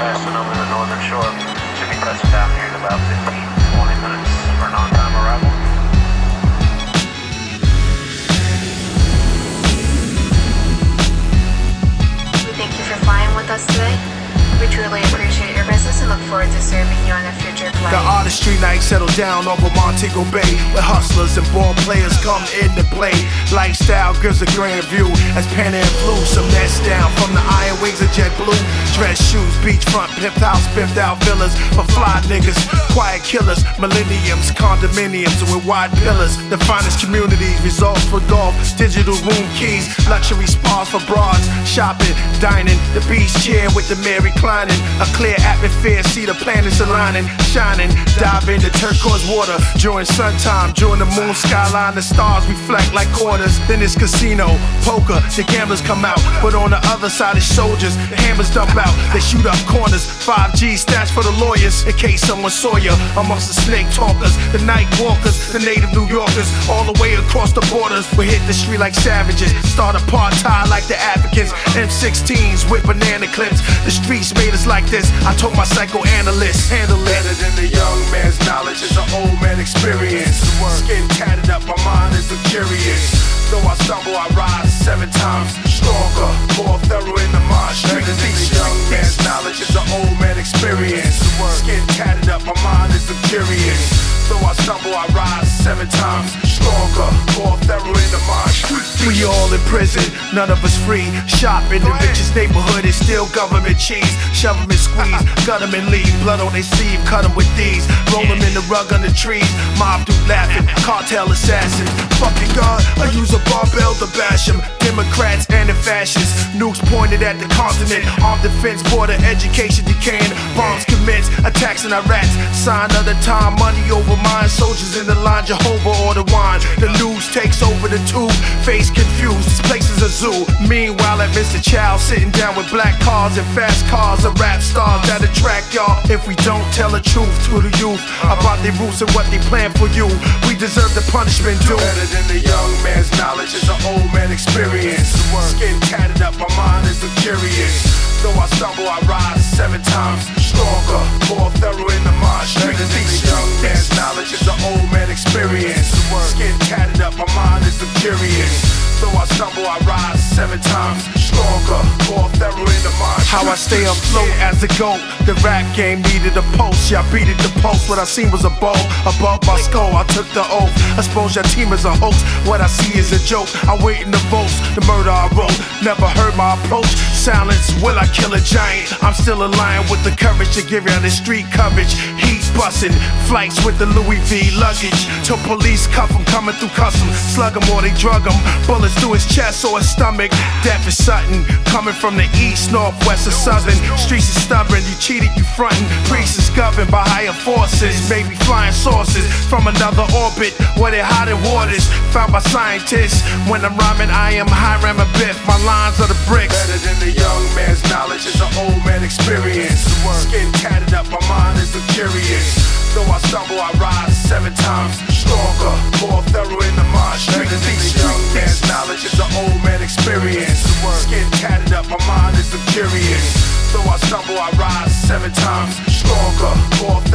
passing over the northern shore. Should be touching down here in about 15-20 minutes for an on-time arrival. We thank you for flying with us today. We truly appreciate your business and look forward to serving you on a future flight. The artistry night settled down over Montego Bay, where hustlers and ball players come in to play. Lifestyle gives a grand view as Pan Am flew some nets down from the iron wings of JetBlue. Dress shoes, beachfront, pimped house, pimped out villas for fly niggas, quiet killers, millenniums, condominiums with wide pillars. The finest communities, resorts for golf, digital room keys, luxury spas for bras, shopping, dining, the beach chair with the Mary reclining, a clear atmosphere, see the planets aligning, shining, dive into turquoise water during sun time, during the moon skyline, the stars reflect like corners. Then it's casino, poker, the gamblers come out, but on the other side is soldiers, the hammers dump out, they shoot up corners, 5G stats for the lawyers, in case someone saw you amongst the snake talkers, the night walkers, the native New Yorkers, all the way across the borders, we hit the street like savages, start apartheid like the Africans, M16s with banana clips, the streets made us like this, I told my psychoanalyst, handle it. Better than the young man's knowledge is an old man experience. Skin tatted up, my mind is curious. Though I stumble, I rise 7 times stronger, more thorough in the mind. Better than the young man's knowledge is an old man experience. Skin tatted up, my mind is curious. Though I stumble, I rise 7 times stronger, more thorough in the mind. We all in prison, none of us free. Shop in the richest neighborhood, it's still government cheese. Shove 'em and squeeze, gut 'em and leave. Blood on their sleeve, cut 'em with these. Roll 'em in the rug under trees. Mob through laughing, cartel assassin. Fucking God, I use a barbell to bash 'em. Democrats and the fascists. Nukes pointed at the continent. Armed defense, border education decaying. Bombs commence, attacks in Iraq. Sign of the time, money over mine. Soldiers in the line, Jehovah order wine. The news takes over the tube. Face confused, this place is a zoo. Meanwhile, at Mr. Chow, sitting down with black cars and fast cars of rap stars that attract y'all. If we don't tell the truth to the youth about their roots and what they plan for you, we deserve the punishment due. Better than the young man's knowledge is an old man experience. Skin tatted up, my mind is curious. Though I stumble, I rise 7 times stronger, more thorough in the mind. Better than the young man's knowledge is an old man experience. Skin tatted up, my mind is curious. Though I stumble, I rise 7 times stronger, more thorough in the mind. How I stay afloat as a goat. The rap game needed a pulse. Yeah, I beat it the pulse. What I seen was a bow above my skull. I took the oath. I suppose your team is a hoax. What I see is a joke. I wait in the votes. The murder I wrote. Never heard my approach. Silence. Will I kill a giant? I'm still a lion with the courage to give you the street coverage. Heat busting. Flights with the Louis V luggage. Till police cuff him coming through customs. Slug him or they drug him. Bullets through his chest or his stomach. Death is sudden. Coming from the east, northwest, or southern. Streets is stubborn. You cheated, you frontin'. Priests is governed by higher forces. Maybe flying saucers from another orbit. Where they're hot in waters. Found by scientists. When I'm rhyming, I am Hiram Abiff. My lines are the bricks. Better than the young man's knowledge is an old man experience. Skin tatted up, my mind is curious. Though I stumble, I rise 7 times stronger, more thorough in the mind. Better than the young man's knowledge is an old man experience. Skin tatted up, my mind is curious. Though I stumble, I rise 7 times stronger, more